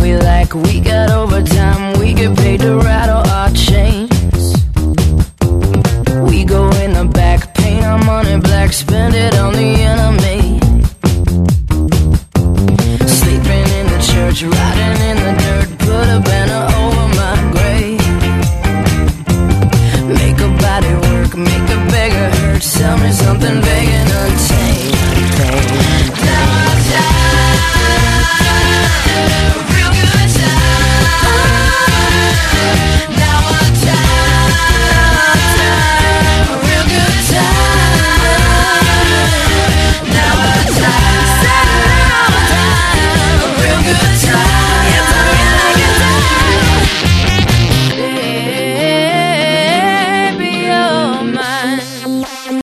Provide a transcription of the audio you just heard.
we like. We got overtime, we get paid to rattle our chains. We go in the back, paint our money black, spend it on the enemy. Sleeping in the church, riding in the